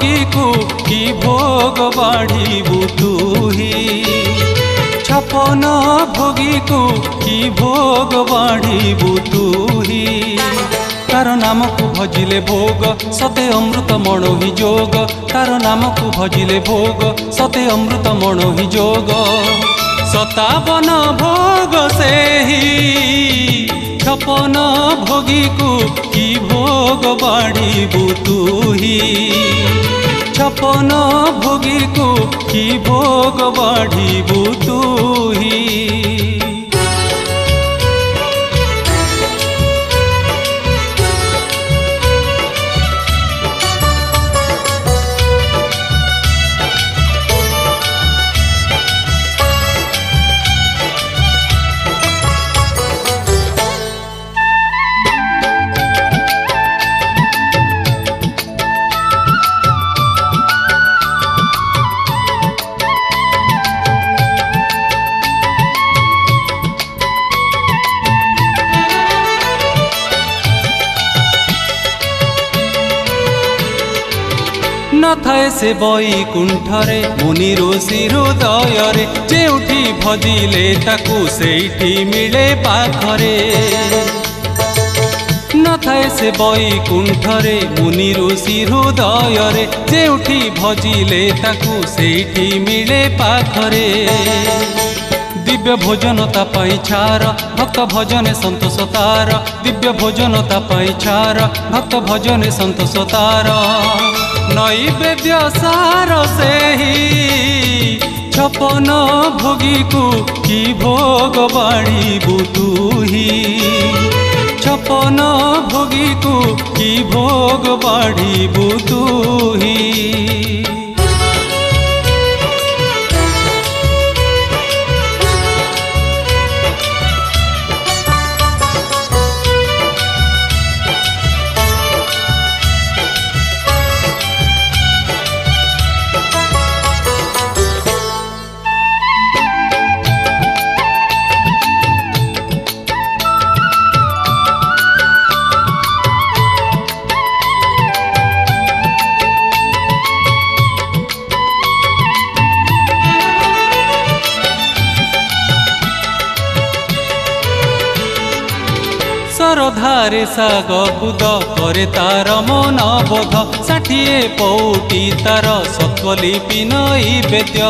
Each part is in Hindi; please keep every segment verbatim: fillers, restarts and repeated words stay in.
भोगी को कि भोग बाढ़ीबू तुही छपन भोगी को कि भोग बाढ़ीबू तुही तार नाम को भजिले भोग सते अमृत मणो ही जोग तार नाम को भजिले भोग सते अमृत मणो ही जोग सतावन भोग से ही छपन भोगी को कि भोग बाढ़ीबू तुही छपन भोगी को कि भोग बाढ़ीबू तुही। न थाए से बैकुंठरे मुनि ऋषि हृदय जेउठी भजिले ताकू सेठी मिले पाखरे न थाए से बैकुंठरे मुनि ऋषि हृदय जेउठी भजिले ताकू सेठी मिले पाखरे दिव्य भोजन तापाई छार भक्त भजने संतोष तार दिव्य भोजन तापाई छार भक्त भजने संतोष तार नैवेद्य सार से ही छपन भोगी को कि भोग बाढ़ीबू तुही छपन भोगी को कि भोग बाढ़ीबू तुही। सरधारे साग कुद करे तार मन बोध षाठिए पौटी तार सत्वलिपि नैवेद्य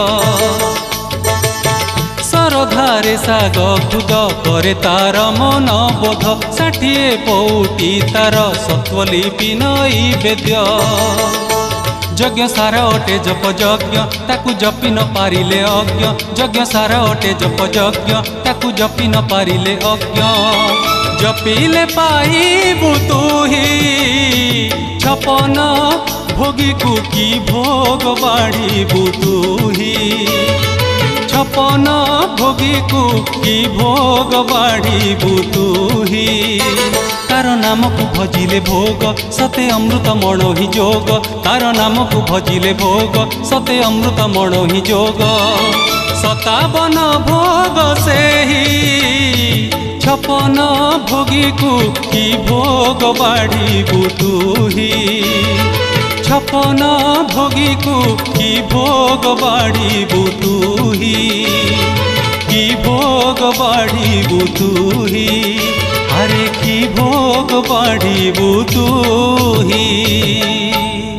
सरधारे साग खुद करे तार मन बोध षाठिए पौटी तार सत्वलिपि नैवेद्य यज्ञ सारा अटे जप यज्ञ ताकू जपि न पारिले अज्ञ यज्ञ सारा अटे जप यज्ञ ताकू जपि न पारिले अज्ञ जपिले पाइबू तुही छपन भोगी को कि भोग बाढ़ीबू तुही छपन भोगी को कि भोग बाढ़ीबू तुही तार नाम को भजिले भोग सते अमृत मणो ही जोग तार नाम को भजिले भोग सते अमृत मणो ही जोग सतावन भोग से ही छपन भोगी को कि भोग बाढ़ीबू तुही छपन भोगी को कि भोग बाढ़ीबू तुही कि भोग बाढ़ीबू तुही अरे कि भोग बाढ़ीबू तुही।